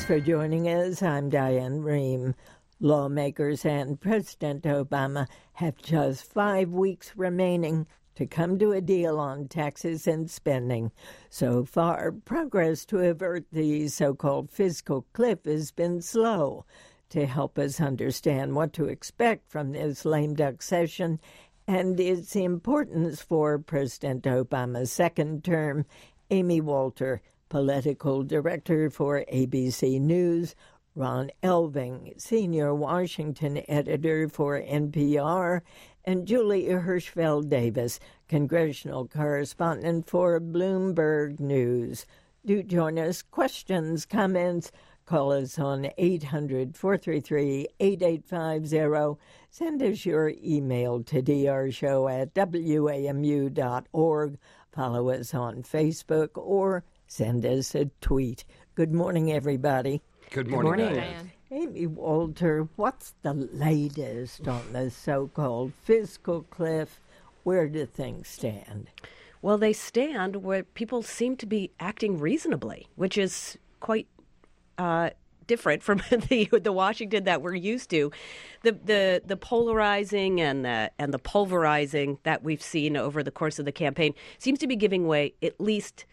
for joining us. I'm Diane Rehm. Lawmakers and President Obama have just 5 weeks remaining to come to a deal on taxes and spending. So far, progress to avert the so-called fiscal cliff has been slow. To help us understand what to expect from this lame duck session and its importance for President Obama's second term, Amy Walter, political director for ABC News, Ron Elving, senior Washington editor for NPR, and Julie Hirschfeld-Davis, congressional correspondent for Bloomberg News. Do join us. Questions, comments, call us on 800-433-8850. Send us your email to drshow@wamu.org. Follow us on Facebook or send us a tweet. Good morning, everybody. Good morning, Diane. Amy Walter, what's the latest on the so-called fiscal cliff? Where do things stand? Well, they stand where people seem to be acting reasonably, which is quite different from the Washington that we're used to. The polarizing and the pulverizing that we've seen over the course of the campaign seems to be giving way, at least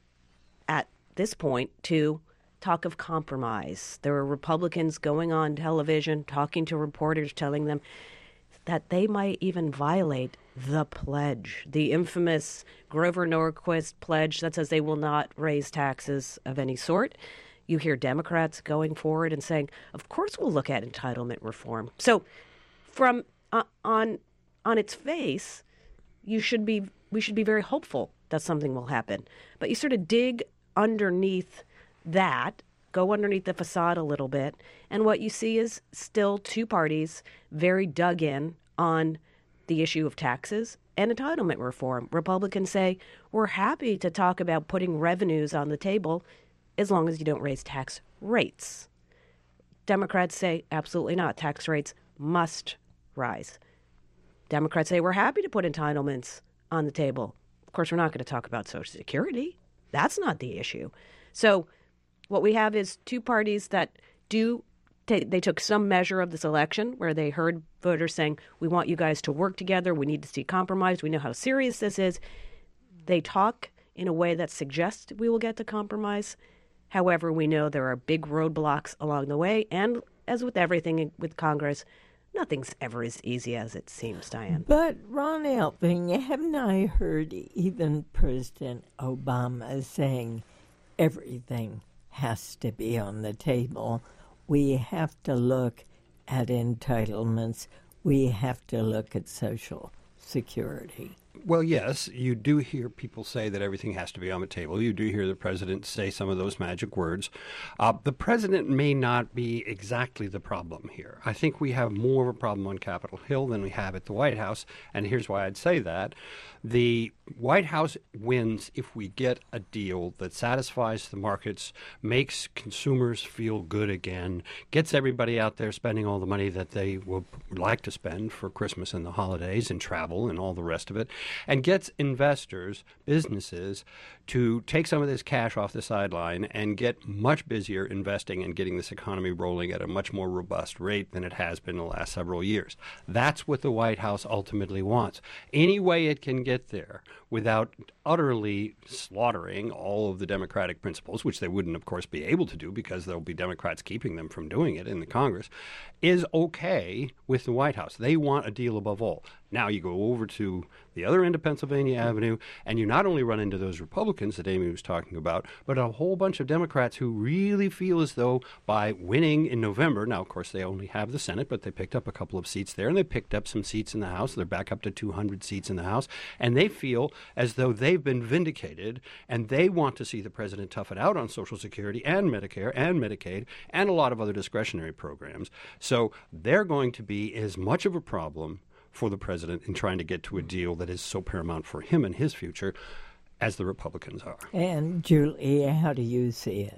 at this point, to talk of compromise. There are Republicans going on television, talking to reporters, telling them that they might even violate the pledge, the infamous Grover Norquist pledge that says they will not raise taxes of any sort. You hear Democrats going forward and saying, of course we'll look at entitlement reform. So from on its face, we should be very hopeful that something will happen. But you sort of dig underneath that, go underneath the facade a little bit, and what you see is still two parties very dug in on the issue of taxes and entitlement reform. Republicans say, we're happy to talk about putting revenues on the table as long as you don't raise tax rates. Democrats say, absolutely not. Tax rates must rise. Democrats say, we're happy to put entitlements on the table. Of course, we're not going to talk about Social Security. That's not the issue. So what we have is two parties that they took some measure of this election where they heard voters saying, we want you guys to work together. We need to see compromise. We know how serious this is. They talk in a way that suggests we will get to compromise. However, we know there are big roadblocks along the way. And as with everything with Congress, nothing's ever as easy as it seems, Diane. But, Ron Elving, haven't I heard even President Obama saying everything has to be on the table? We have to look at entitlements. We have to look at Social Security. Well, yes, you do hear people say that everything has to be on the table. You do hear the president say some of those magic words. The president may not be exactly the problem here. I think we have more of a problem on Capitol Hill than we have at the White House, and here's why I'd say that. The White House wins if we get a deal that satisfies the markets, makes consumers feel good again, gets everybody out there spending all the money that they would like to spend for Christmas and the holidays and travel and all the rest of it, and gets investors, businesses, to take some of this cash off the sideline and get much busier investing and getting this economy rolling at a much more robust rate than it has been the last several years. That's what the White House ultimately wants. Any way it can get there without utterly slaughtering all of the Democratic principles, which they wouldn't, of course, be able to do because there'll be Democrats keeping them from doing it in the Congress, is okay with the White House. They want a deal above all. Now you go over to the other end of Pennsylvania Avenue, and you not only run into those Republicans that Amy was talking about, but a whole bunch of Democrats who really feel as though by winning in November, now, of course, they only have the Senate, but they picked up a couple of seats there, and they picked up some seats in the House. They're back up to 200 seats in the House, and they feel as though they've been vindicated, and they want to see the president tough it out on Social Security and Medicare and Medicaid and a lot of other discretionary programs. So they're going to be as much of a problem for the president in trying to get to a deal that is so paramount for him and his future as the Republicans are. And, Julie, how do you see it?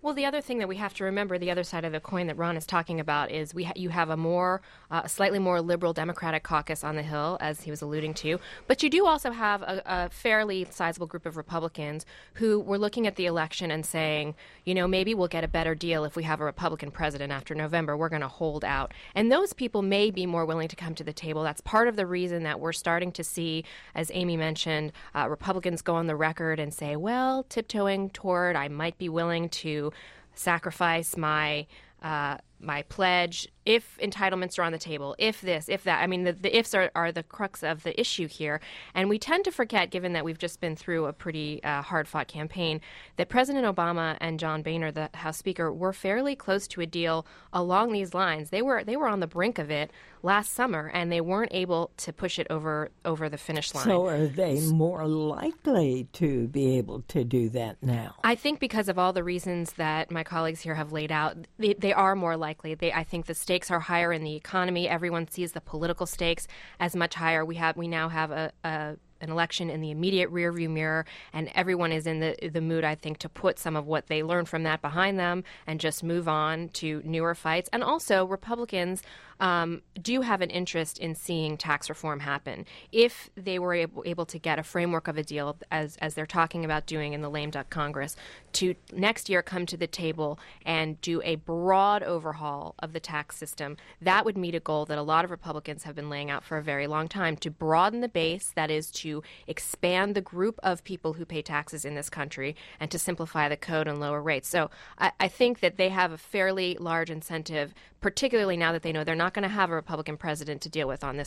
Well, the other thing that we have to remember, the other side of the coin that Ron is talking about, is you have a slightly more liberal Democratic caucus on the Hill, as he was alluding to, but you do also have a fairly sizable group of Republicans who were looking at the election and saying, maybe we'll get a better deal if we have a Republican president after November. We're going to hold out. And those people may be more willing to come to the table. That's part of the reason that we're starting to see, as Amy mentioned, Republicans go on the record and say, well, tiptoeing toward, I might be willing to sacrifice my pledge if entitlements are on the table, if this, if that. I mean, the ifs are the crux of the issue here. And we tend to forget, given that we've just been through a pretty hard-fought campaign, that President Obama and John Boehner, the House Speaker, were fairly close to a deal along these lines. They were on the brink of it last summer, and they weren't able to push it over the finish line. So are they more likely to be able to do that now? I think because of all the reasons that my colleagues here have laid out, they are more likely. I think the stakes are higher in the economy. Everyone sees the political stakes as much higher. We now have an election in the immediate rearview mirror, and everyone is in the mood, I think, to put some of what they learned from that behind them and just move on to newer fights. And also, Republicans do have an interest in seeing tax reform happen. If they were able to get a framework of a deal, as they're talking about doing in the lame duck Congress, to next year come to the table and do a broad overhaul of the tax system, that would meet a goal that a lot of Republicans have been laying out for a very long time, to broaden the base, that is, to expand the group of people who pay taxes in this country, and to simplify the code and lower rates. So I think that they have a fairly large incentive, particularly now that they know they're not going to have a Republican president to deal with on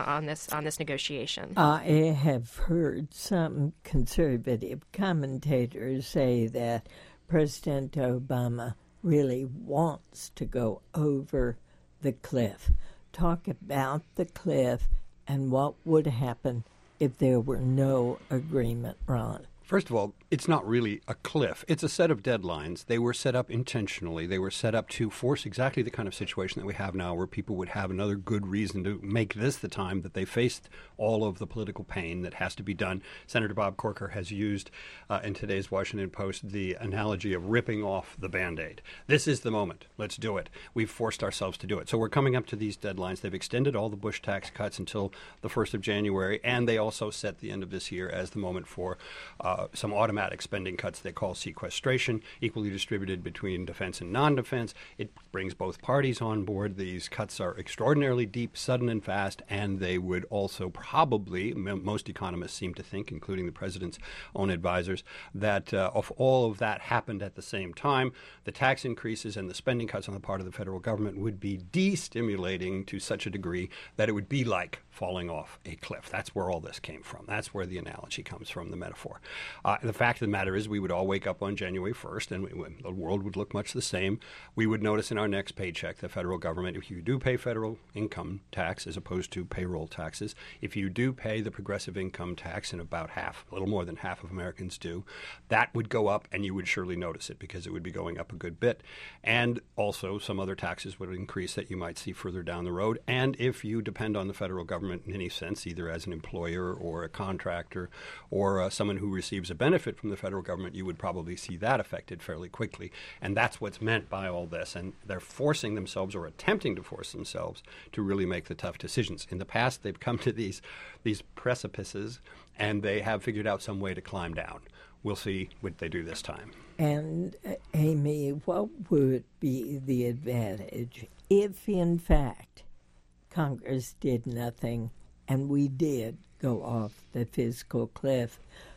this negotiation. I have heard some conservative commentators say that President Obama really wants to go over the cliff. Talk about the cliff and what would happen if there were no agreement, Ron. First of all, it's not really a cliff. It's a set of deadlines. They were set up intentionally. They were set up to force exactly the kind of situation that we have now, where people would have another good reason to make this the time that they faced all of the political pain that has to be done. Senator Bob Corker has used in today's Washington Post the analogy of ripping off the Band-Aid. This is the moment. Let's do it. We've forced ourselves to do it. So we're coming up to these deadlines. They've extended all the Bush tax cuts until the 1st of January, and they also set the end of this year as the moment for some automatic spending cuts they call sequestration, equally distributed between defense and non-defense. It brings both parties on board. These cuts are extraordinarily deep, sudden, and fast, and they would also probably, most economists seem to think, including the president's own advisors, that if all of that happened at the same time, the tax increases and the spending cuts on the part of the federal government would be destimulating to such a degree that it would be like falling off a cliff. That's where all this came from. That's where the analogy comes from, the metaphor. The fact of the matter is we would all wake up on January 1st and the world would look much the same. We would notice in our next paycheck, the federal government, if you do pay federal income tax as opposed to payroll taxes, if you do pay the progressive income tax, and about half, a little more than half of Americans do, that would go up, and you would surely notice it because it would be going up a good bit. And also some other taxes would increase that you might see further down the road. And if you depend on the federal government in any sense, either as an employer or a contractor or someone who receives a benefit from the federal government, you would probably see that affected fairly quickly. And that's what's meant by all this. And they're forcing themselves, or attempting to force themselves, to really make the tough decisions. In the past, they've come to these precipices, and they have figured out some way to climb down. We'll see what they do this time. And, Amy, what would be the advantage if, in fact, Congress did nothing and we did go off the fiscal cliff,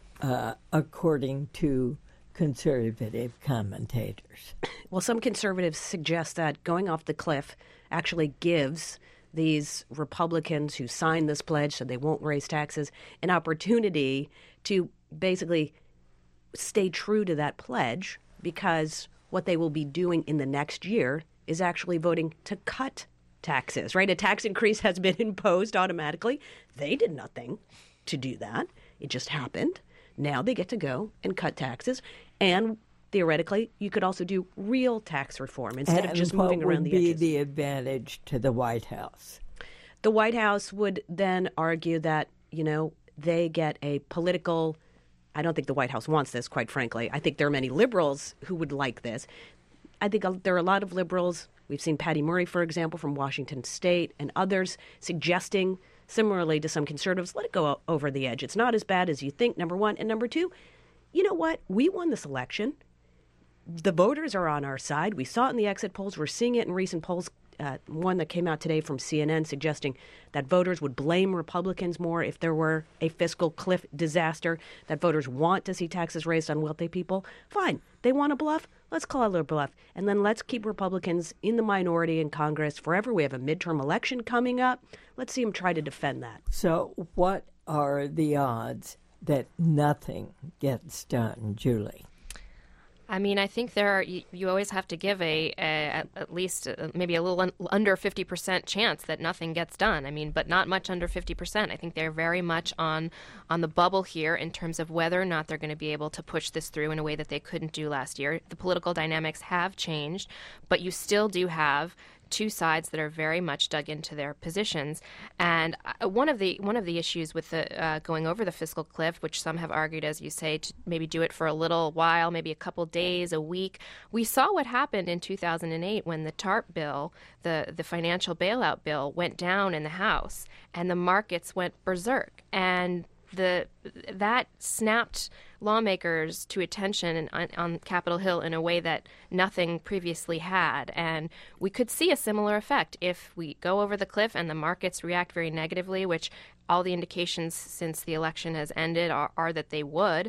according to conservative commentators? Well, some conservatives suggest that going off the cliff actually gives these Republicans who signed this pledge, so they won't raise taxes, an opportunity to basically stay true to that pledge, because what they will be doing in the next year is actually voting to cut taxes, right? A tax increase has been imposed automatically. They did nothing to do that. It just happened. Now they get to go and cut taxes. And theoretically, you could also do real tax reform instead of just moving around the edges. What would be the advantage to the White House? The White House would then argue that, they get a political I don't think the White House wants this, quite frankly. I think there are many liberals who would like this. I think there are a lot of liberals. We've seen Patty Murray, for example, from Washington State, and others suggesting, similarly to some conservatives, let it go over the edge. It's not as bad as you think, number one. And number two, you know what? We won this election. The voters are on our side. We saw it in the exit polls. We're seeing it in recent polls. One that came out today from CNN suggesting that voters would blame Republicans more if there were a fiscal cliff disaster, that voters want to see taxes raised on wealthy people. Fine. They want to bluff. Let's call it a bluff. And then let's keep Republicans in the minority in Congress forever. We have a midterm election coming up. Let's see them try to defend that. So what are the odds that nothing gets done, Julie? I mean, I think you always have to give at least maybe a little under 50% chance that nothing gets done. I mean, but not much under 50%. I think they're very much on the bubble here in terms of whether or not they're going to be able to push this through in a way that they couldn't do last year. The political dynamics have changed, but you still do have two sides that are very much dug into their positions. And one of the issues with the going over the fiscal cliff, which some have argued, as you say, to maybe do it for a little while, maybe a couple days, a week. We saw what happened in 2008 when the TARP bill, the financial bailout bill, went down in the House, and the markets went berserk. And that snapped lawmakers to attention on Capitol Hill in a way that nothing previously had. And we could see a similar effect if we go over the cliff and the markets react very negatively, which all the indications since the election has ended are that they would.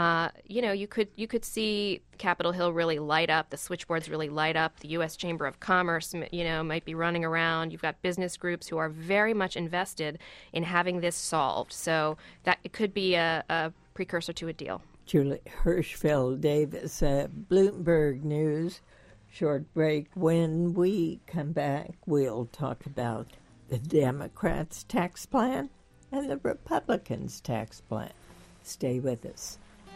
You could see Capitol Hill really light up, the switchboards really light up, the U.S. Chamber of Commerce, might be running around. You've got business groups who are very much invested in having this solved. So that it could be a precursor to a deal. Julie Hirschfeld Davis, Bloomberg News. Short break. When we come back, we'll talk about the Democrats' tax plan and the Republicans' tax plan. Stay with us.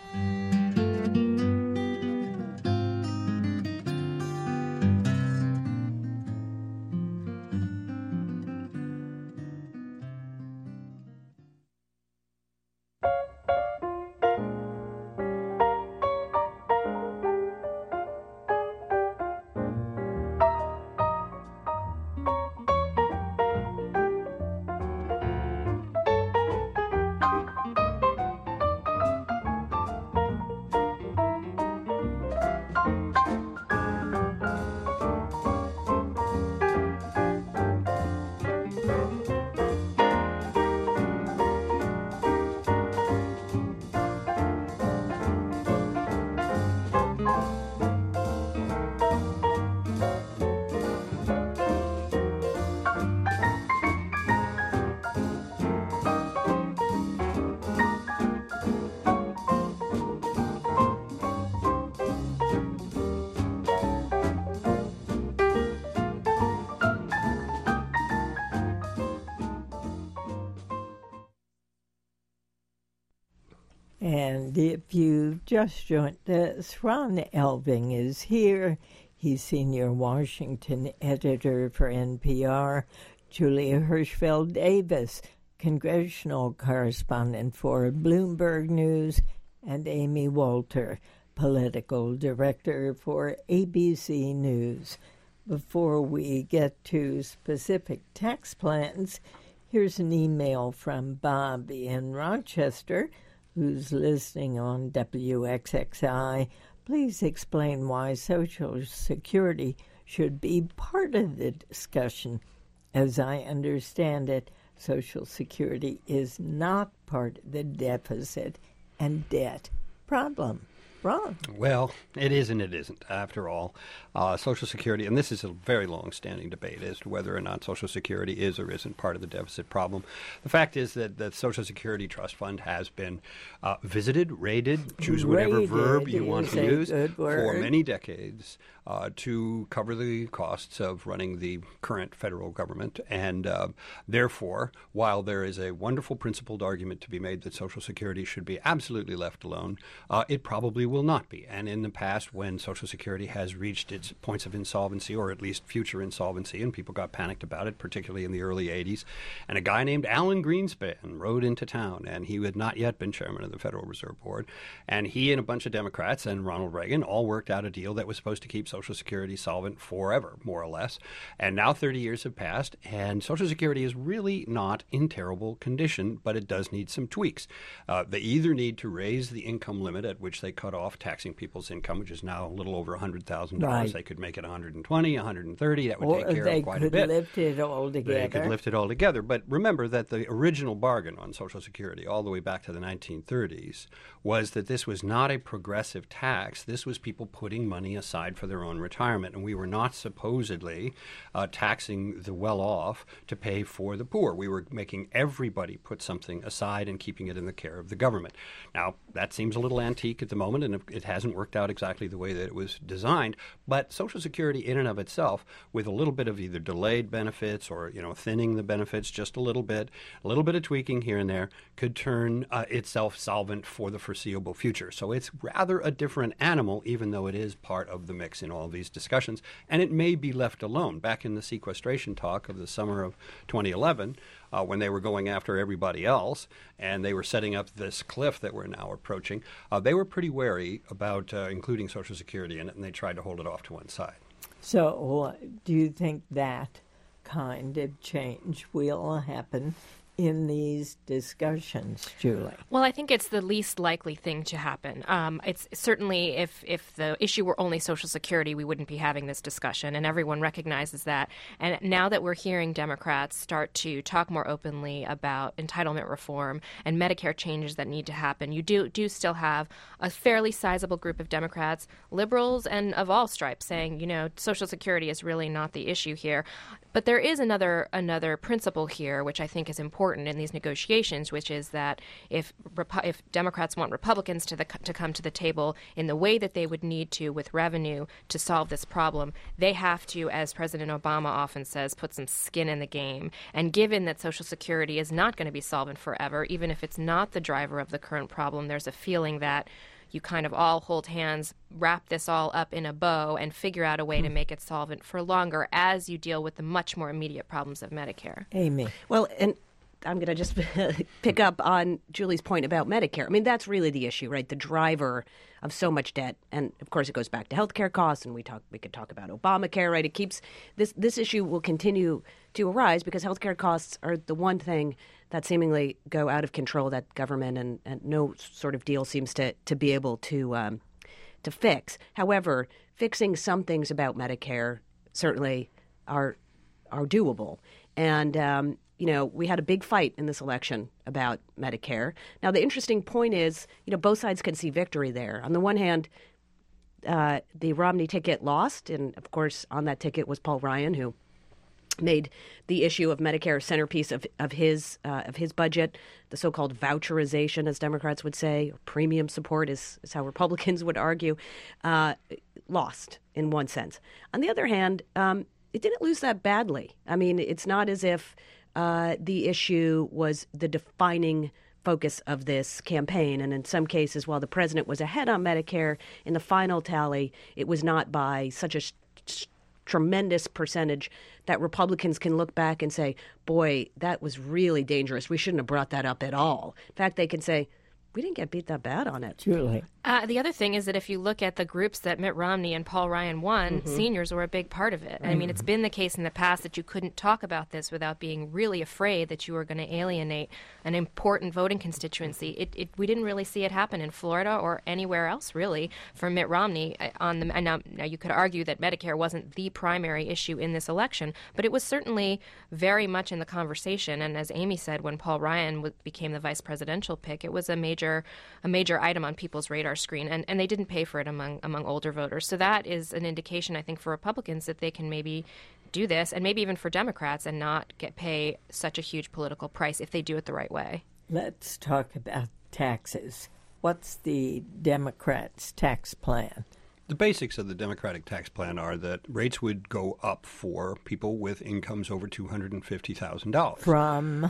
And if you've just joined us, Ron Elving is here. He's senior Washington editor for NPR. Julia Hirschfeld Davis, congressional correspondent for Bloomberg News, and Amy Walter, political director for ABC News. Before we get to specific tax plans, here's an email from Bob in Rochester, who's listening on WXXI. Please explain why Social Security should be part of the discussion. As I understand it, Social Security is not part of the deficit and debt problem. Ron? Well, it is and it isn't, after all. Social Security, and this is a very long-standing debate as to whether or not Social Security is or isn't part of the deficit problem. The fact is that the Social Security Trust Fund has been visited, raided, choose whatever verb you want to use, for many decades to cover the costs of running the current federal government. And therefore, while there is a wonderful principled argument to be made that Social Security should be absolutely left alone, it probably will not be. And in the past, when Social Security has reached its points of insolvency, or at least future insolvency, and people got panicked about it, particularly in the early 80s, and a guy named Alan Greenspan rode into town, and he had not yet been chairman of the Federal Reserve Board, and he and a bunch of Democrats and Ronald Reagan all worked out a deal that was supposed to keep Social Security solvent forever, more or less. And now 30 years have passed, and Social Security is really not in terrible condition, but it does need some tweaks. They either need to raise the income limit at which they cut off taxing people's income, which is now a little over $100,000. Right. They could make it $120,000, $130,000. That would take care of quite a bit. They could lift it all together. They could lift it all together. But remember that the original bargain on Social Security, all the way back to the 1930s, was that this was not a progressive tax. This was people putting money aside for their own retirement. And we were not supposedly taxing the well-off to pay for the poor. We were making everybody put something aside and keeping it in the care of the government. Now, that seems a little antique at the moment, and it hasn't worked out exactly the way that it was designed. But Social Security in and of itself, with a little bit of either delayed benefits or, thinning the benefits just a little bit of tweaking here and there, could turn itself solvent for the foreseeable future. So it's rather a different animal, even though it is part of the mix in all of these discussions. And it may be left alone. Back in the sequestration talk of the summer of 2011, when they were going after everybody else and they were setting up this cliff that we're now approaching, they were pretty wary about including Social Security in it, and they tried to hold it off to one side. So do you think that kind of change will happen in these discussions, Julie? Well, I think it's the least likely thing to happen. It's certainly if the issue were only Social Security, we wouldn't be having this discussion, and everyone recognizes that. And now that we're hearing Democrats start to talk more openly about entitlement reform and Medicare changes that need to happen, you do still have a fairly sizable group of Democrats, liberals, and of all stripes saying, Social Security is really not the issue here. But there is another principle here, which I think is important in these negotiations, which is that if Democrats want Republicans to come to the table in the way that they would need to with revenue to solve this problem, they have to, as President Obama often says, put some skin in the game. And given that Social Security is not going to be solvent forever, even if it's not the driver of the current problem, there's a feeling that you kind of all hold hands, wrap this all up in a bow, and figure out a way to make it solvent for longer as you deal with the much more immediate problems of Medicare. Amy. Well, and I'm going to just pick up on Julie's point about Medicare. I mean, that's really the issue, right? The driver of so much debt. And, of course, it goes back to healthcare costs, and we could talk about Obamacare, right? It keeps this issue will continue to arise because healthcare costs are the one thing that seemingly go out of control that government and no sort of deal seems to be able to fix. However, fixing some things about Medicare certainly are doable. And we had a big fight in this election about Medicare. Now, the interesting point is, both sides can see victory there. On the one hand, the Romney ticket lost, and of course, on that ticket was Paul Ryan, who made the issue of Medicare a centerpiece of his budget. The so-called voucherization, as Democrats would say, or premium support is how Republicans would argue, lost in one sense. On the other hand, it didn't lose that badly. I mean, it's not as if the issue was the defining focus of this campaign. And in some cases, while the president was ahead on Medicare, in the final tally, it was not by such a tremendous percentage that Republicans can look back and say, boy, that was really dangerous. We shouldn't have brought that up at all. In fact, they can say, we didn't get beat that bad on it. Julie. The other thing is that if you look at the groups that Mitt Romney and Paul Ryan won, seniors were a big part of it. I mean, it's been the case in the past that you couldn't talk about this without being really afraid that you were going to alienate an important voting constituency. We didn't really see it happen in Florida or anywhere else, really, for Mitt Romney. Now you could argue that Medicare wasn't the primary issue in this election, but it was certainly very much in the conversation. And as Amy said, when Paul Ryan became the vice presidential pick, it was a major item on people's radar screen, and they didn't pay for it among older voters. So that is an indication, I think, for Republicans that they can maybe do this, and maybe even for Democrats, and not pay such a huge political price if they do it the right way. Let's talk about taxes. What's the Democrats' tax plan? The basics of the Democratic tax plan are that rates would go up for people with incomes over $250,000. From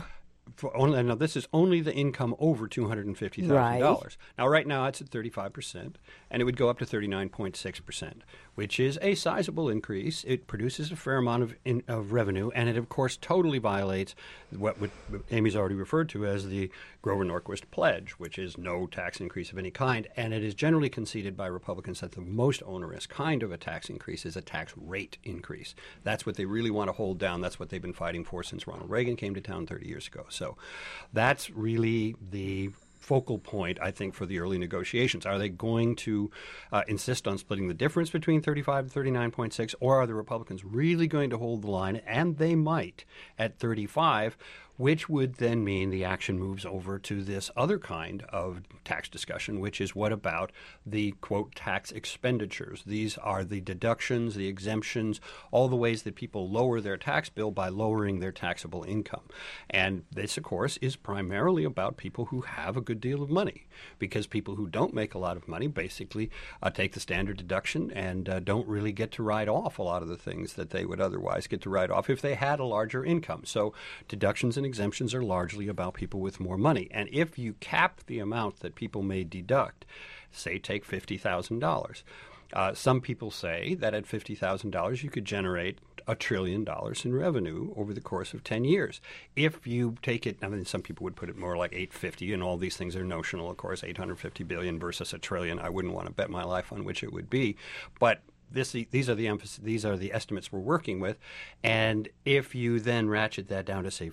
Now, this is only the income over $250,000. Right. Now, right now, it's at 35%, and it would go up to 39.6%, which is a sizable increase. It produces a fair amount of revenue, and it, of course, totally violates what Amy's already referred to as the Grover Norquist Pledge, which is no tax increase of any kind, and it is generally conceded by Republicans that the most onerous kind of a tax increase is a tax rate increase. That's what they really want to hold down. That's what they've been fighting for since Ronald Reagan came to town 30 years ago. So that's really the focal point, I think, for the early negotiations. Are they going to insist on splitting the difference between 35 and 39.6, or are the Republicans really going to hold the line, and they might, at 35, which would then mean the action moves over to this other kind of tax discussion, which is what about the, quote, tax expenditures? These are the deductions, the exemptions, all the ways that people lower their tax bill by lowering their taxable income. And this, of course, is primarily about people who have a good deal of money, because people who don't make a lot of money basically take the standard deduction and don't really get to write off a lot of the things that they would otherwise get to write off if they had a larger income. So deductions and exemptions are largely about people with more money. And if you cap the amount that people may deduct, say take $50,000, some people say that at $50,000 you could generate $1 trillion in revenue over the course of 10 years. If you take it, I mean, some people would put it more like 850, and all these things are notional, of course, 850 billion versus $1 trillion. I wouldn't want to bet my life on which it would be. But these are the estimates we're working with, and if you then ratchet that down to say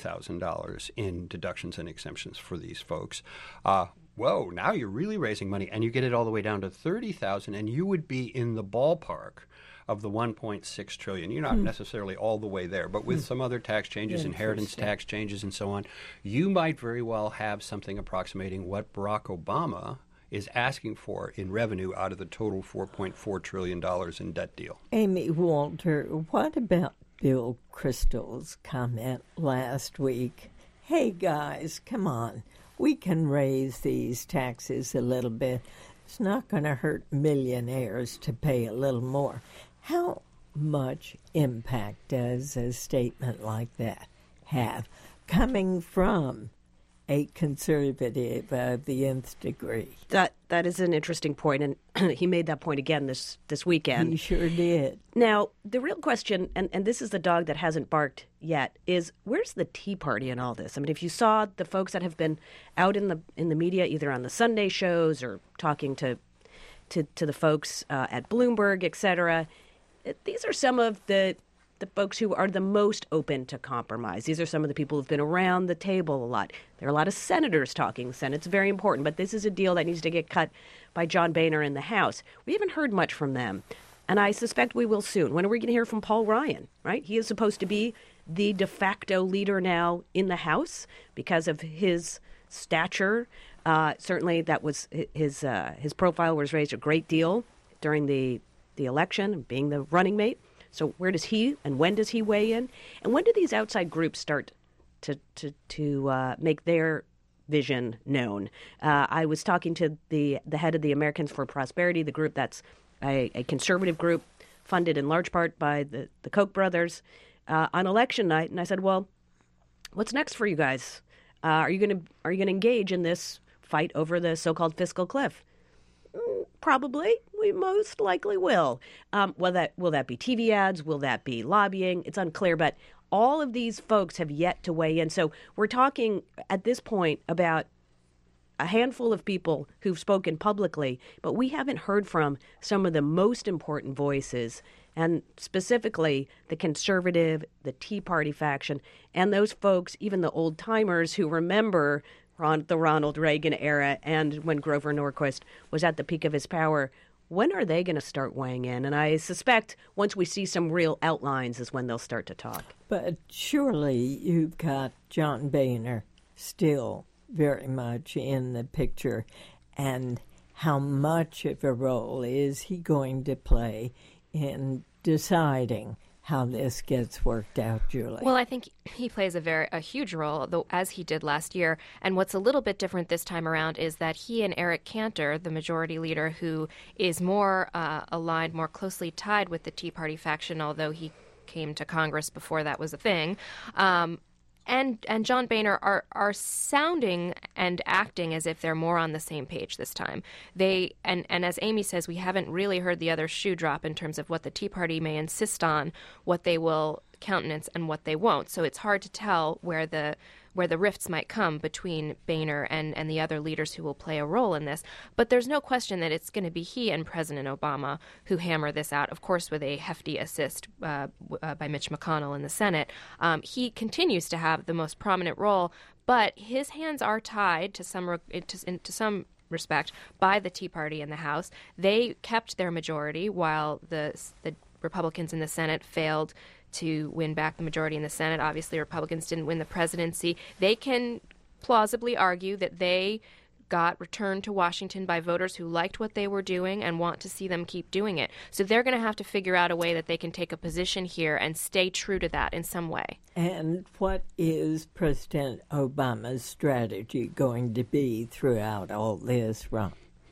$40,000 in deductions and exemptions for these folks, whoa! Now you're really raising money, and you get it all the way down to $30,000, and you would be in the ballpark of the $1.6 trillion. You're not necessarily all the way there, but with some other tax changes, inheritance tax changes, and so on, you might very well have something approximating what Barack Obama is asking for in revenue out of the total $4.4 trillion in debt deal. Amy Walter, what about Bill Kristol's comment last week? Hey, guys, come on. We can raise these taxes a little bit. It's not going to hurt millionaires to pay a little more. How much impact does a statement like that have coming from a conservative of the nth degree? That is an interesting point, and he made that point again this weekend. He sure did. Now, the real question, and this is the dog that hasn't barked yet, is where's the Tea Party in all this? I mean, if you saw the folks that have been out in the media, either on the Sunday shows or talking to the folks at Bloomberg, et cetera, these are some of the folks who are the most open to compromise. These are some of the people who've been around the table a lot. There are a lot of senators talking. The Senate's very important, but this is a deal that needs to get cut by John Boehner in the House. We haven't heard much from them, and I suspect we will soon. When are we going to hear from Paul Ryan, right? He is supposed to be the de facto leader now in the House because of his stature. Certainly that was his profile was raised a great deal during the election, being the running mate. So where does he and when does he weigh in? And when do these outside groups start to make their vision known? I was talking to the head of the Americans for Prosperity, the group that's a conservative group funded in large part by the Koch brothers, on election night, and I said, "Well, what's next for you guys? Are you going to engage in this fight over the so-called fiscal cliff?" Probably. We most likely will. Will that be TV ads? Will that be lobbying? It's unclear, but all of these folks have yet to weigh in. So we're talking at this point about a handful of people who've spoken publicly, but we haven't heard from some of the most important voices, and specifically the conservative, the Tea Party faction, and those folks, even the old timers who remember the Ronald Reagan era and when Grover Norquist was at the peak of his power. When are they going to start weighing in? And I suspect once we see some real outlines is when they'll start to talk. But surely you've got John Boehner still very much in the picture. And how much of a role is he going to play in deciding how this gets worked out, Julie? Well, I think he plays a huge role, though, as he did last year. And what's a little bit different this time around is that he and Eric Cantor, the majority leader, who is more aligned, more closely tied with the Tea Party faction, although he came to Congress before that was a thing, and John Boehner are sounding and acting as if they're more on the same page this time. They and as Amy says, we haven't really heard the other shoe drop in terms of what the Tea Party may insist on, what they will countenance, and what they won't. So it's hard to tell where the rifts might come between Boehner and the other leaders who will play a role in this. But there's no question that it's going to be he and President Obama who hammer this out, of course, with a hefty assist by Mitch McConnell in the Senate. He continues to have the most prominent role, but his hands are tied to some respect by the Tea Party in the House. They kept their majority while the Republicans in the Senate failed to win back the majority in the Senate. Obviously, Republicans didn't win the presidency. They can plausibly argue that they got returned to Washington by voters who liked what they were doing and want to see them keep doing it. So they're going to have to figure out a way that they can take a position here and stay true to that in some way. And what is President Obama's strategy going to be throughout all this, Ron?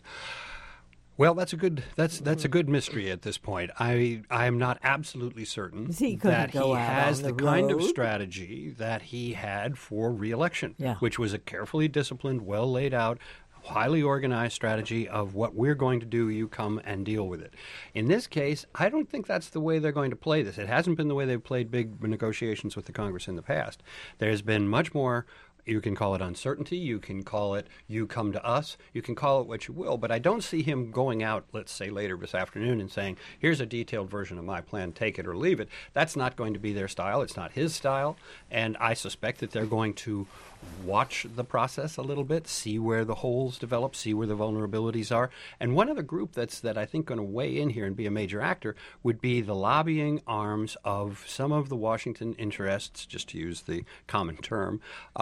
Well, that's a good mystery at this point. I am not absolutely certain that he has the kind of strategy that he had for re-election, which was a carefully disciplined, well laid out, highly organized strategy of what we're going to do, you come and deal with it. In this case, I don't think that's the way they're going to play this. It hasn't been the way they've played big negotiations with the Congress in the past. There's been much more. You can call it uncertainty. You can call it you come to us. You can call it what you will. But I don't see him going out, let's say later this afternoon, and saying, here's a detailed version of my plan, take it or leave it. That's not going to be their style. It's not his style. And I suspect that they're going to watch the process a little bit, see where the holes develop, see where the vulnerabilities are. And one other group that I think going to weigh in here and be a major actor would be the lobbying arms of some of the Washington interests, just to use the common term.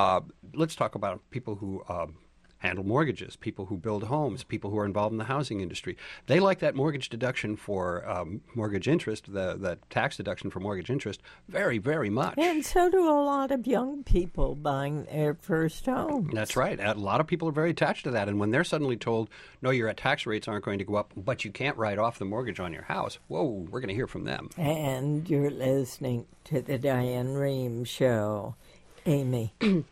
Let's talk about people who handle mortgages, people who build homes, people who are involved in the housing industry. They like that mortgage deduction for mortgage interest, the tax deduction for mortgage interest, very, very much. And so do a lot of young people buying their first home. That's right. A lot of people are very attached to that. And when they're suddenly told, no, your tax rates aren't going to go up, but you can't write off the mortgage on your house, whoa, we're going to hear from them. And you're listening to the Diane Rehm Show. Amy.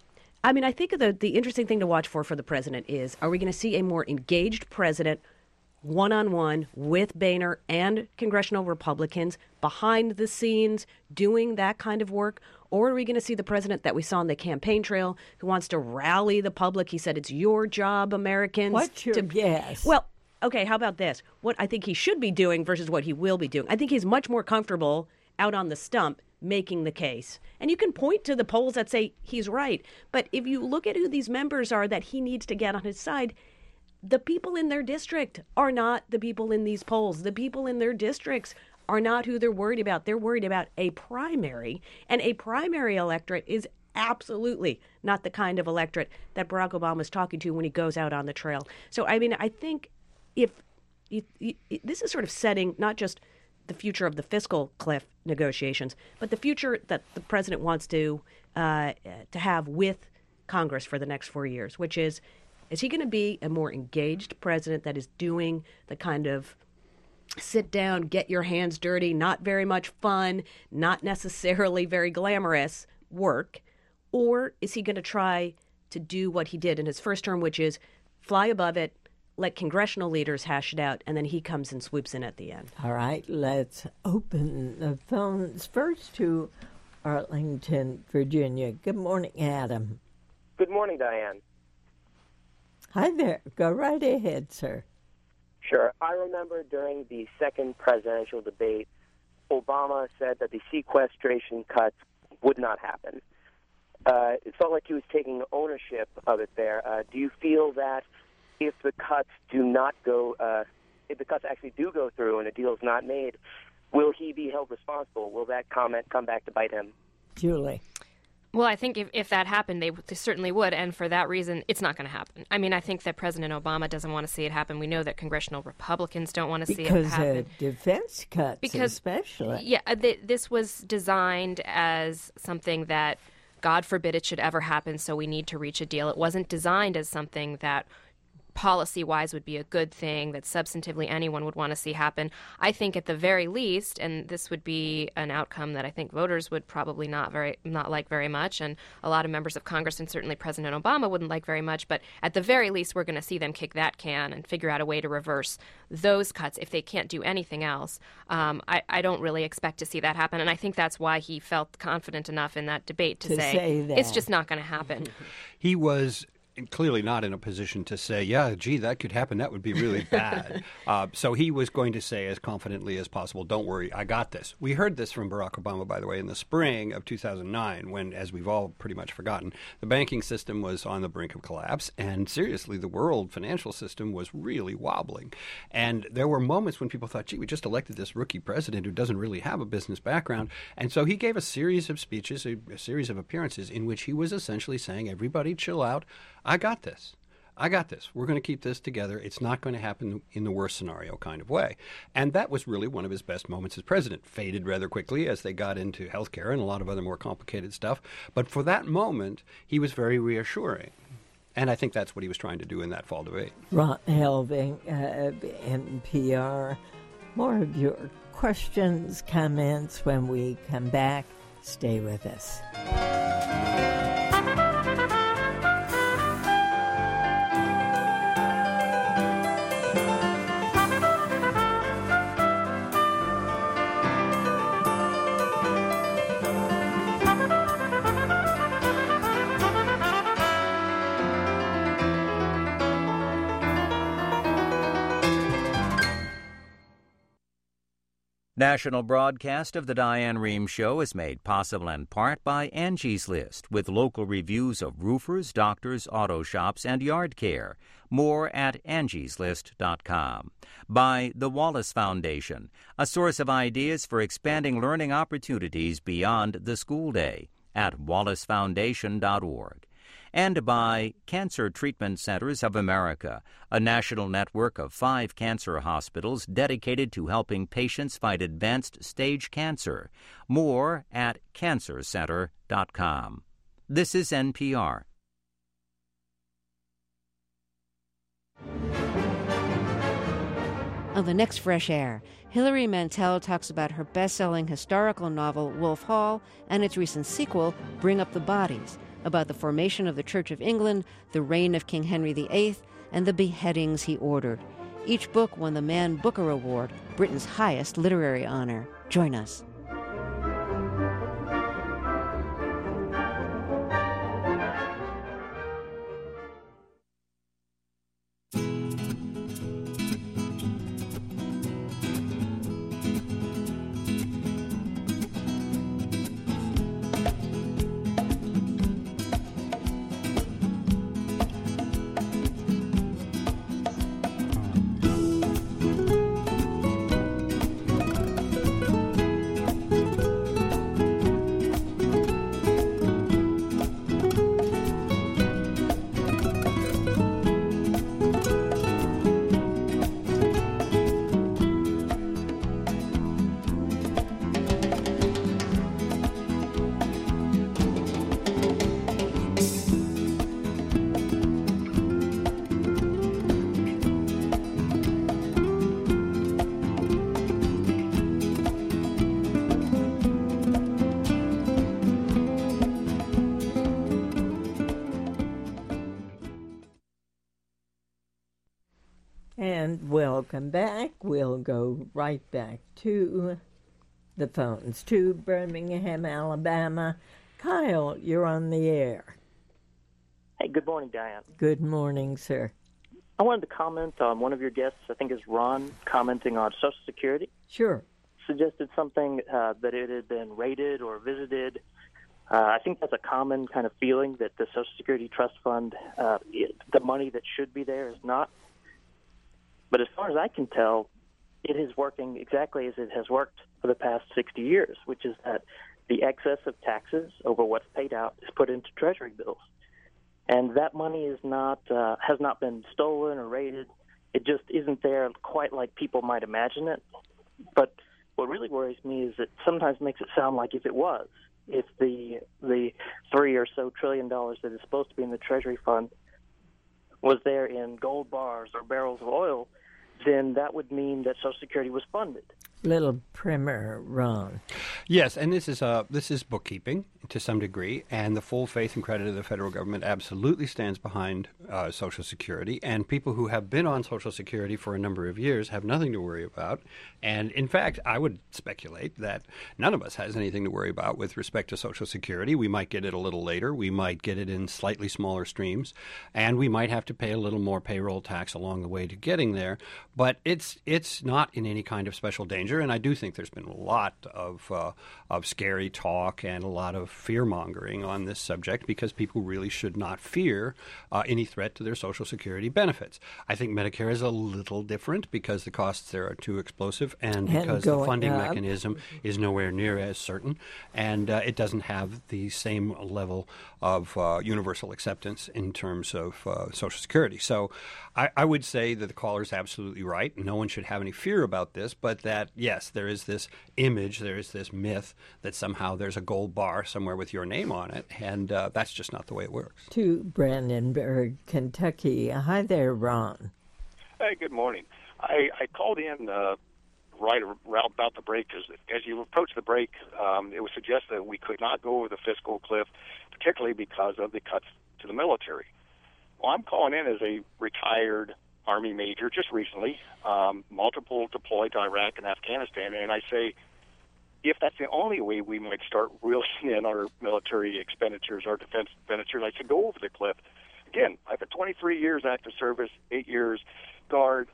I mean, I think the interesting thing to watch for the president is, are we going to see a more engaged president one-on-one with Boehner and congressional Republicans behind the scenes doing that kind of work? Or are we going to see the president that we saw on the campaign trail who wants to rally the public? He said, it's your job, Americans. What's your guess? Well, okay, how about this? What I think he should be doing versus what he will be doing. I think he's much more comfortable out on the stump making the case. And you can point to the polls that say he's right. But if you look at who these members are that he needs to get on his side, the people in their district are not the people in these polls. The people in their districts are not who they're worried about. They're worried about a primary. And a primary electorate is absolutely not the kind of electorate that Barack Obama is talking to when he goes out on the trail. So, I mean, I think if this is sort of setting not just the future of the fiscal cliff negotiations, but the future that the president wants to have with Congress for the next 4 years, which is he going to be a more engaged president that is doing the kind of sit down, get your hands dirty, not very much fun, not necessarily very glamorous work, or is he going to try to do what he did in his first term, which is fly above it, let congressional leaders hash it out, and then he comes and swoops in at the end. All right, let's open the phones first to Arlington, Virginia. Good morning, Adam. Good morning, Diane. Hi there. Go right ahead, sir. Sure. I remember during the second presidential debate, Obama said that the sequestration cuts would not happen. It felt like he was taking ownership of it there. Do you feel that if the cuts if the cuts actually do go through and a deal is not made, will he be held responsible? Will that comment come back to bite him? Julie. Well, I think if that happened, they certainly would, and for that reason, it's not going to happen. I mean, I think that President Obama doesn't want to see it happen. We know that congressional Republicans don't want to see it happen. Because of defense cuts, especially. Yeah, this was designed as something that, God forbid it should ever happen, so we need to reach a deal. It wasn't designed as something that policy-wise would be a good thing that substantively anyone would want to see happen. I think at the very least, and this would be an outcome that I think voters would probably not like very much, and a lot of members of Congress and certainly President Obama wouldn't like very much, but at the very least we're going to see them kick that can and figure out a way to reverse those cuts if they can't do anything else. I don't really expect to see that happen, and I think that's why he felt confident enough in that debate to say that. It's just not going to happen. He was clearly not in a position to say, yeah, gee, that could happen. That would be really bad. So he was going to say as confidently as possible, don't worry, I got this. We heard this from Barack Obama, by the way, in the spring of 2009 when, as we've all pretty much forgotten, the banking system was on the brink of collapse. And seriously, the world financial system was really wobbling. And there were moments when people thought, gee, we just elected this rookie president who doesn't really have a business background. And so he gave a series of speeches, a series of appearances in which he was essentially saying, everybody chill out. I got this. I got this. We're going to keep this together. It's not going to happen in the worst scenario kind of way. And that was really one of his best moments as president. Faded rather quickly as they got into healthcare and a lot of other more complicated stuff. But for that moment, he was very reassuring. And I think that's what he was trying to do in that fall debate. Ron Helving, NPR. More of your questions, comments when we come back. Stay with us. National broadcast of the Diane Rehm Show is made possible in part by Angie's List, with local reviews of roofers, doctors, auto shops, and yard care. More at angieslist.com. By the Wallace Foundation, a source of ideas for expanding learning opportunities beyond the school day, at wallacefoundation.org. And by Cancer Treatment Centers of America, a national network of 5 cancer hospitals dedicated to helping patients fight advanced stage cancer. More at cancercenter.com. This is NPR. On the next Fresh Air, Hilary Mantel talks about her best-selling historical novel, Wolf Hall, and its recent sequel, Bring Up the Bodies, about the formation of the Church of England, the reign of King Henry VIII, and the beheadings he ordered. Each book won the Man Booker Award, Britain's highest literary honor. Join us. And welcome back. We'll go right back to the phones, to Birmingham, Alabama. Kyle, you're on the air. Hey, good morning, Diane. Good morning, sir. I wanted to comment on one of your guests, I think is Ron, commenting on Social Security. Sure. Suggested something that it had been raided or visited. I think that's a common kind of feeling that the Social Security Trust Fund, the money that should be there is not. But as far as I can tell, it is working exactly as it has worked for the past 60 years, which is that the excess of taxes over what's paid out is put into Treasury bills. And that money is not has not been stolen or raided. It just isn't there quite like people might imagine it. But what really worries me is it sometimes makes it sound like if it was, if the $3 or so trillion that is supposed to be in the Treasury fund was there in gold bars or barrels of oil, then that would mean that Social Security was funded. Little primer, Ron. Yes, and this is bookkeeping to some degree, and the full faith and credit of the federal government absolutely stands behind Social Security, and people who have been on Social Security for a number of years have nothing to worry about. And in fact, I would speculate that none of us has anything to worry about with respect to Social Security. We might get it a little later, we might get it in slightly smaller streams, and we might have to pay a little more payroll tax along the way to getting there, but it's not in any kind of special danger. And I do think there's been a lot of scary talk and a lot of fear-mongering on this subject because people really should not fear any threat to their Social Security benefits. I think Medicare is a little different because the costs there are too explosive and because the funding mechanism is nowhere near as certain, and it doesn't have the same level of universal acceptance in terms of Social Security. So I would say that the caller is absolutely right. No one should have any fear about this, but that, yes, there is this image, there is this myth that somehow there's a gold bar somewhere with your name on it, and that's just not the way it works. To Brandenburg, Kentucky. Hi there, Ron. Hey, good morning. I called in right about the break. As you approach the break, it was suggested that we could not go over the fiscal cliff, particularly because of the cuts to the military. Well, I'm calling in as a retired Army major just recently, multiple deployed to Iraq and Afghanistan, and I say, if that's the only way we might start reeling in our military expenditures, our defense expenditures, I should go over the cliff. Again, I've had 23 years active service, 8 years Guard.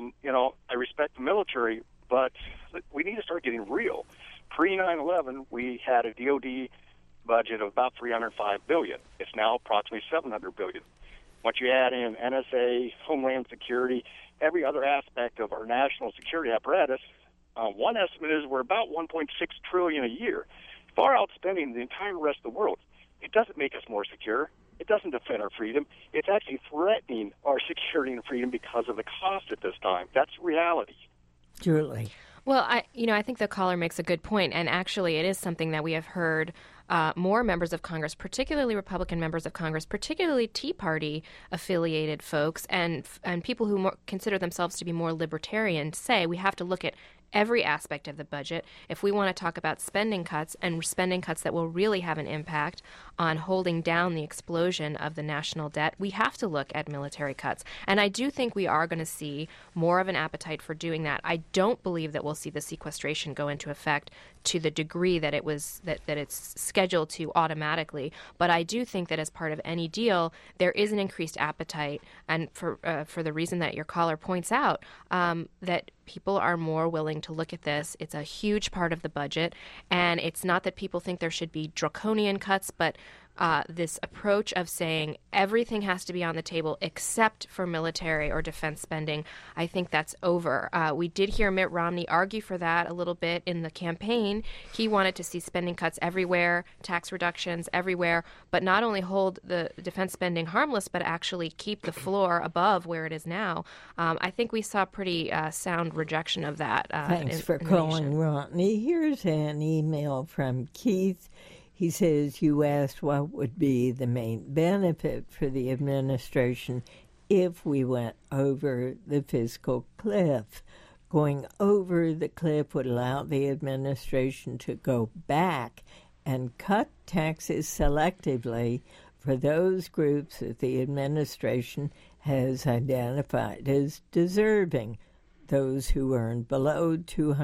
I respect the military, but we need to start getting real. Pre 9/11, we had a DoD budget of about $305 billion. It's now approximately $700 billion. Once you add in NSA, Homeland Security, every other aspect of our national security apparatus, one estimate is we're about $1.6 trillion a year, far outspending the entire rest of the world. It doesn't make us more secure. It doesn't defend our freedom. It's actually threatening our security and freedom because of the cost at this time. That's reality. Julie. Well, I think the caller makes a good point, and actually it is something that we have heard more members of Congress, particularly Republican members of Congress, particularly Tea Party affiliated folks, and people who consider themselves to be more libertarian say we have to look at every aspect of the budget if we want to talk about spending cuts, and spending cuts that will really have an impact on holding down the explosion of the national debt. We have to look at military cuts. And I do think we are going to see more of an appetite for doing that. I don't believe that we'll see the sequestration go into effect to the degree that it was that it's scheduled to automatically. But I do think that as part of any deal, there is an increased appetite, and for the reason that your caller points out, that people are more willing to look at this. It's a huge part of the budget, and it's not that people think there should be draconian cuts, but this approach of saying everything has to be on the table except for military or defense spending, I think that's over. We did hear Mitt Romney argue for that a little bit in the campaign. He wanted to see spending cuts everywhere, tax reductions everywhere, but not only hold the defense spending harmless, but actually keep the floor above where it is now. I think we saw pretty sound rejection of that. Thanks for calling, Rodney. Here's an email from Keith. He says, you asked what would be the main benefit for the administration if we went over the fiscal cliff. Going over the cliff would allow the administration to go back and cut taxes selectively for those groups that the administration has identified as deserving, those who earn below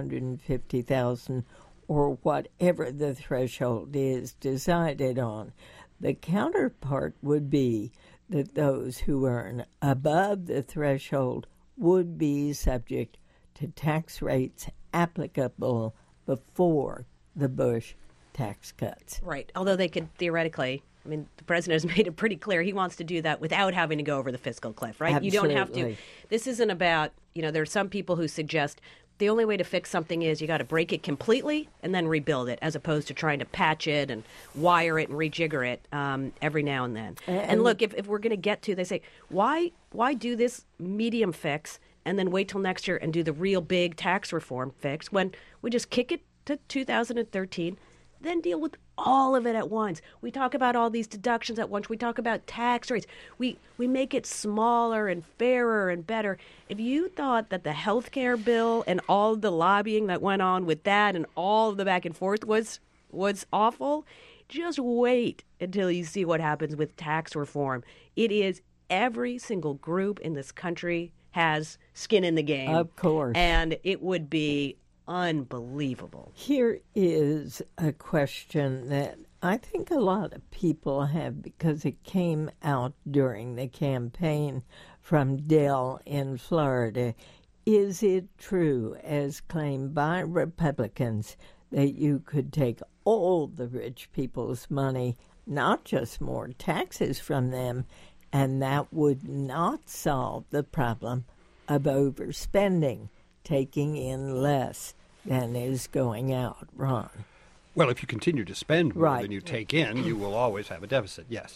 $250,000 or whatever the threshold is decided on. The counterpart would be that those who earn above the threshold would be subject to tax rates applicable before the Bush tax cuts. Right, although they could theoretically, I mean, the president has made it pretty clear he wants to do that without having to go over the fiscal cliff, right? Absolutely. You don't have to. This isn't about, there are some people who suggest the only way to fix something is you got to break it completely and then rebuild it, as opposed to trying to patch it and wire it and rejigger it every now and then. And look, if we're going to get to, they say, why do this medium fix and then wait till next year and do the real big tax reform fix when we just kick it to 2013, then deal with all of it at once. We talk about all these deductions at once. We talk about tax rates. We make it smaller and fairer and better. If you thought that the health care bill and all the lobbying that went on with that and all of the back and forth was awful, just wait until you see what happens with tax reform. It is every single group in this country has skin in the game. Of course. And it would be unbelievable. Here is a question that I think a lot of people have because it came out during the campaign from Dell in Florida. Is it true, as claimed by Republicans, that you could take all the rich people's money, not just more taxes from them, and that would not solve the problem of overspending, taking in less than is going out? Ron? Well, if you continue to spend more Right. than you take in, you will always have a deficit, yes.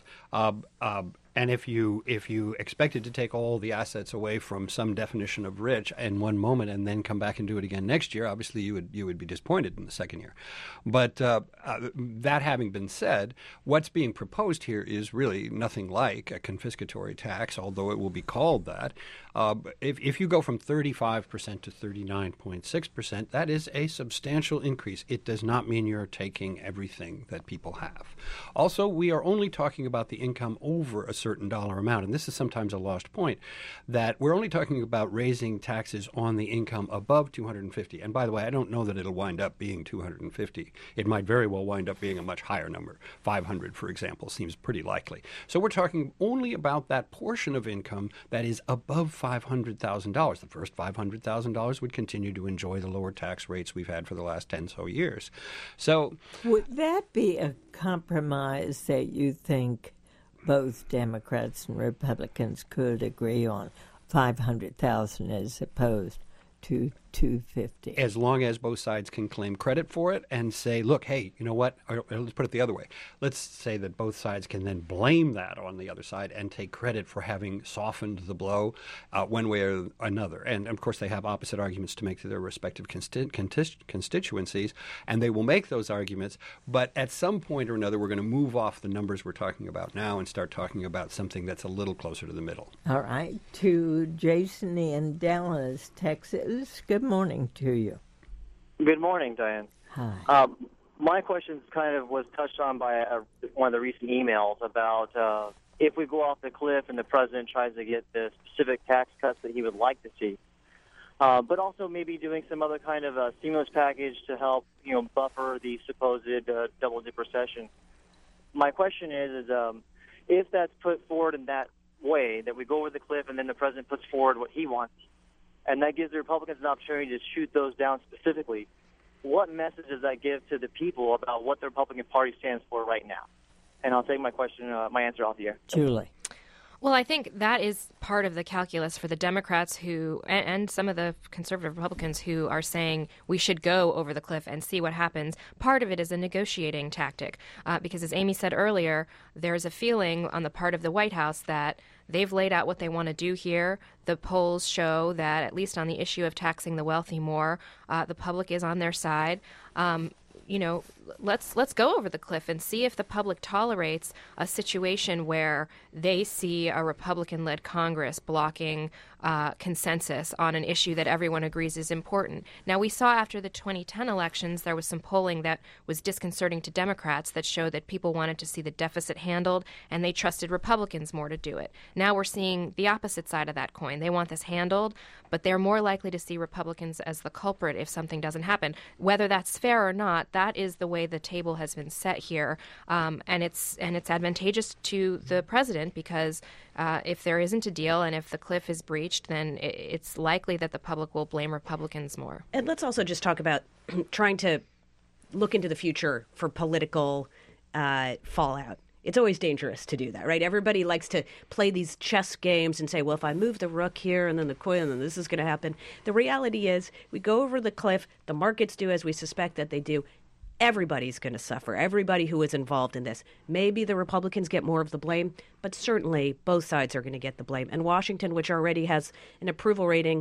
And if you expected to take all the assets away from some definition of rich in one moment and then come back and do it again next year, obviously you would be disappointed in the second year. But that having been said, what's being proposed here is really nothing like a confiscatory tax, although it will be called that. If you go from 35% to 39.6%, that is a substantial increase. It does not mean you're taking everything that people have. Also, we are only talking about the income over a certain dollar amount, and this is sometimes a lost point, that we're only talking about raising taxes on the income above 250. And by the way, I don't know that it'll wind up being 250. It might very well wind up being a much higher number. 500, for example, seems pretty likely. So we're talking only about that portion of income that is above $500,000. The first $500,000 would continue to enjoy the lower tax rates we've had for the last 10 so years. So would that be a compromise that you think both Democrats and Republicans could agree on? 500,000 as opposed to 250. As long as both sides can claim credit for it and say, look, hey, you know what? Or let's put it the other way. Let's say that both sides can then blame that on the other side and take credit for having softened the blow one way or another. And, of course, they have opposite arguments to make to their respective constituencies, and they will make those arguments. But at some point or another, we're going to move off the numbers we're talking about now and start talking about something that's a little closer to the middle. All right. To Jason in Dallas, Texas. Good morning to you. Good morning, Diane. Hi. My question kind of was touched on by one of the recent emails about if we go off the cliff and the president tries to get the specific tax cuts that he would like to see, but also maybe doing some other kind of a stimulus package to help, buffer the supposed double-dip recession. My question is if that's put forward in that way, that we go over the cliff and then the president puts forward what he wants, and that gives the Republicans an opportunity to shoot those down specifically, what message does that give to the people about what the Republican Party stands for right now? And I'll take my answer off the air. Julie. Well, I think that is part of the calculus for the Democrats who, and some of the conservative Republicans who are saying we should go over the cliff and see what happens. Part of it is a negotiating tactic because, as Amy said earlier, there's a feeling on the part of the White House that they've laid out what they want to do here. The polls show that, at least on the issue of taxing the wealthy more, the public is on their side. Let's go over the cliff and see if the public tolerates a situation where they see a Republican-led Congress blocking consensus on an issue that everyone agrees is important. Now, we saw after the 2010 elections, there was some polling that was disconcerting to Democrats that showed that people wanted to see the deficit handled, and they trusted Republicans more to do it. Now we're seeing the opposite side of that coin. They want this handled, but they're more likely to see Republicans as the culprit if something doesn't happen. Whether that's fair or not, that is the way the table has been set here, and it's advantageous to the president because if there isn't a deal and if the cliff is breached, then it's likely that the public will blame Republicans more. And let's also just talk about trying to look into the future for political fallout. It's always dangerous to do that, right? Everybody likes to play these chess games and say, well, if I move the rook here and then the queen, then this is going to happen. The reality is we go over the cliff, the markets do as we suspect that they do. Everybody's going to suffer, everybody who is involved in this. Maybe the Republicans get more of the blame, but certainly both sides are going to get the blame. And Washington, which already has an approval rating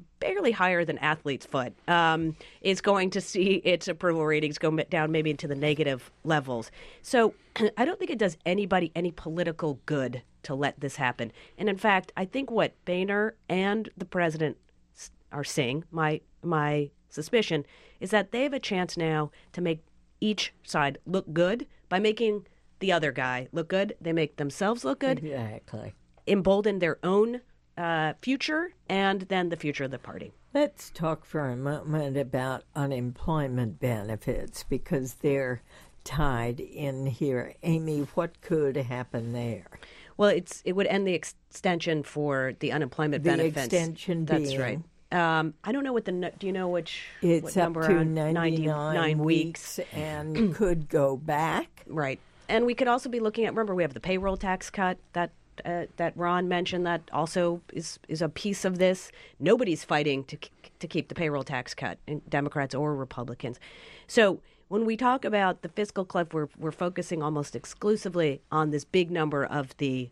barely higher than Athlete's Foot, is going to see its approval ratings go down maybe into the negative levels. So I don't think it does anybody any political good to let this happen. And in fact, I think what Boehner and the president are seeing, my suspicion, is that they have a chance now to make each side look good by making the other guy look good. They make themselves look good. Exactly. Embolden their own future and then the future of the party. Let's talk for a moment about unemployment benefits because they're tied in here. Amy, what could happen there? Well, it would end the extension for the unemployment benefits. The extension That's being? right. I don't know what do you know what It's number? up to 99 weeks and could go back. Right. And we could also be looking at, remember, we have the payroll tax cut that Ron mentioned that also is a piece of this. Nobody's fighting to keep the payroll tax cut, Democrats or Republicans. So when we talk about the fiscal cliff, we're focusing almost exclusively on this big number of the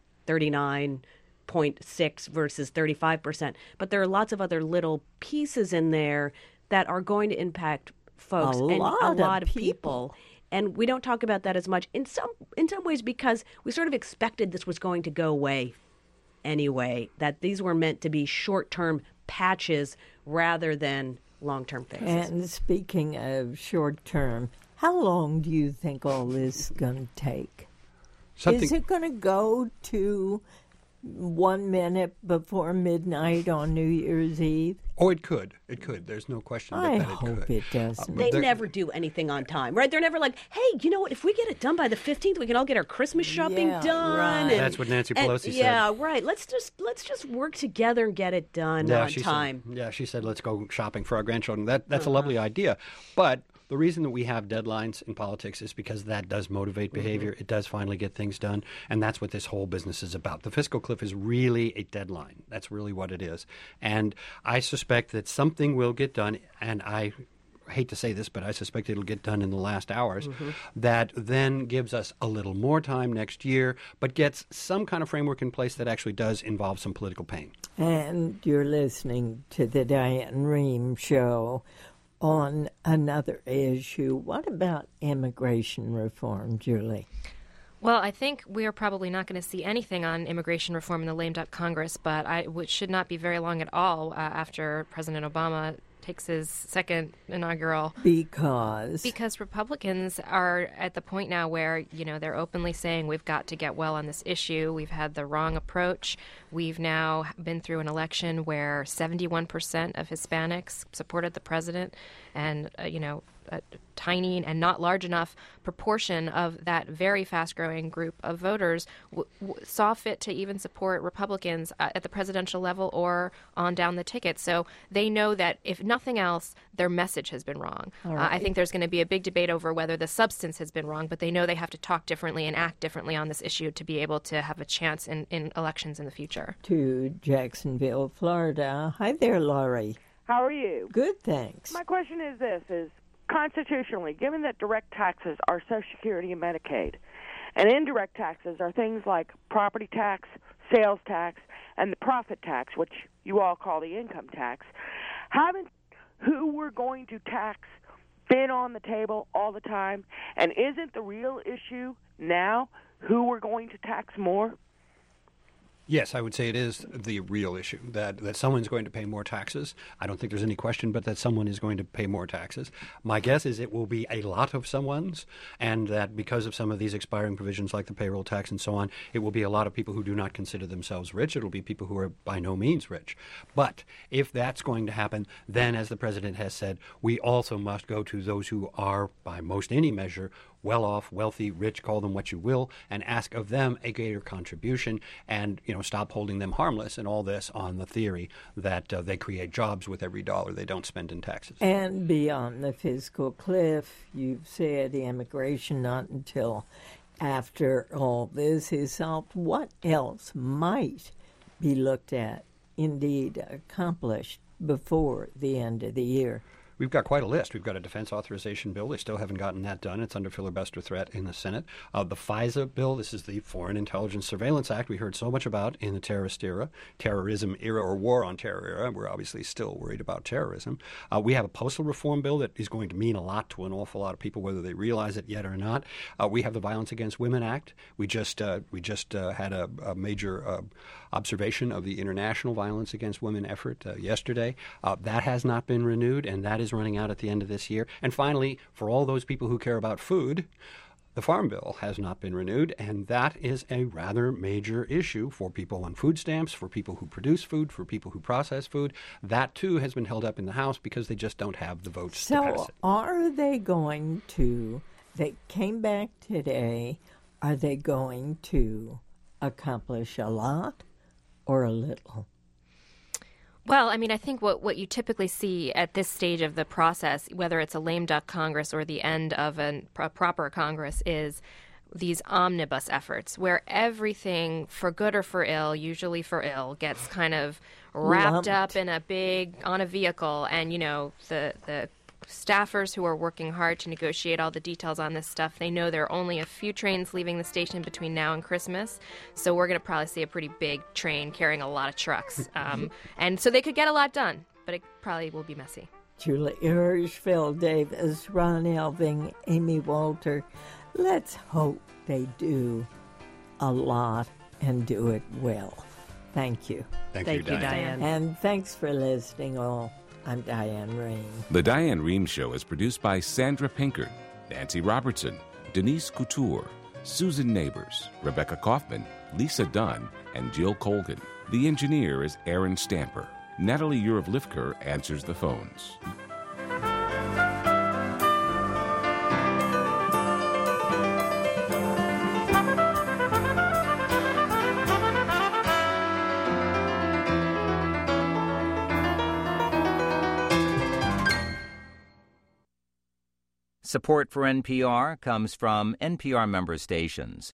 39.6 versus 35%. But there are lots of other little pieces in there that are going to impact folks A and lot a of lot of people. people. And we don't talk about that as much in some ways because we sort of expected this was going to go away anyway, that these were meant to be short-term patches rather than long-term fixes. And speaking of short-term, how long do you think all this is going to take? Is it going to go to 1 minute before midnight on New Year's Eve? Oh, it could. It could. There's no question I that it hope could. it doesn't. They never do anything on time, right? They're never like, hey, you know what? If we get it done by the 15th, we can all get our Christmas shopping done. right. That's what Nancy Pelosi said. Yeah, right. Let's just work together and get it done on time. She said, let's go shopping for our grandchildren. That's a lovely idea. But the reason that we have deadlines in politics is because that does motivate behavior. It does finally get things done. And that's what this whole business is about. The fiscal cliff is really a deadline. That's really what it is. And I suspect that something will get done, and I hate to say this, but I suspect it'll get done in the last hours, that then gives us a little more time next year, but gets some kind of framework in place that actually does involve some political pain. And you're listening to the Diane Rehm Show. On another issue, what about immigration reform, Julie? Well, I think we are probably not going to see anything on immigration reform in the lame duck Congress, but it should not be very long at all after President Obama takes his second inaugural. Because Republicans are at the point now where, they're openly saying we've got to get well on this issue. We've had the wrong approach. We've now been through an election where 71% of Hispanics supported the president, and, a tiny and not large enough proportion of that very fast-growing group of voters saw fit to even support Republicans at the presidential level or on down the ticket. So they know that, if nothing else, their message has been wrong. Right. I think there's going to be a big debate over whether the substance has been wrong, but they know they have to talk differently and act differently on this issue to be able to have a chance in elections in the future. To Jacksonville, Florida. Hi there, Laurie. How are you? Good, thanks. My question is this, constitutionally, given that direct taxes are Social Security and Medicaid, and indirect taxes are things like property tax, sales tax, and the profit tax, which you all call the income tax, haven't who we're going to tax been on the table all the time? And isn't the real issue now who we're going to tax more? Yes, I would say it is the real issue, that someone's going to pay more taxes. I don't think there's any question, but that someone is going to pay more taxes. My guess is it will be a lot of someone's, and that because of some of these expiring provisions like the payroll tax and so on, it will be a lot of people who do not consider themselves rich. It will be people who are by no means rich. But if that's going to happen, then, as the president has said, we also must go to those who are, by most any measure, well-off, wealthy, rich, call them what you will, and ask of them a greater contribution, and stop holding them harmless in all this on the theory that they create jobs with every dollar they don't spend in taxes. And beyond the fiscal cliff, you've said immigration not until after all this is solved. What else might be looked at, indeed accomplished, before the end of the year? we've got quite a list. We've got a defense authorization bill. They still haven't gotten that done. It's under filibuster threat in the Senate. The FISA bill, this is the Foreign Intelligence Surveillance Act we heard so much about in the terrorism era or war on terror era. We're obviously still worried about terrorism. We have a postal reform bill that is going to mean a lot to an awful lot of people, whether they realize it yet or not. We have the Violence Against Women Act. We just had a major observation of the International Violence Against Women effort yesterday. That has not been renewed, and that is running out at the end of this year. And finally, for all those people who care about food, the Farm Bill has not been renewed, and that is a rather major issue for people on food stamps, for people who produce food, for people who process food. That, too, has been held up in the House because they just don't have the votes to pass it. So are they going to, they came back today, are they going to accomplish a lot or a little? Well, I mean, I think what you typically see at this stage of the process, whether it's a lame duck Congress or the end of a proper Congress, is these omnibus efforts where everything, for good or for ill, usually for ill, gets kind of wrapped up in on a vehicle. And, the staffers who are working hard to negotiate all the details on this stuff, they know there are only a few trains leaving the station between now and Christmas, so we're going to probably see a pretty big train carrying a lot of trucks. And so they could get a lot done, but it probably will be messy. Julie Hirsch, Phil Davis, Ron Elving, Amy Walter. Let's hope they do a lot and do it well. Thank you. Thank you, Diane. And thanks for listening all. I'm Diane Rehm. The Diane Rehm Show is produced by Sandra Pinkert, Nancy Robertson, Denise Couture, Susan Neighbors, Rebecca Kaufman, Lisa Dunn, and Jill Colgan. The engineer is Aaron Stamper. Natalie Urov-Lifker answers the phones. Support for NPR comes from NPR member stations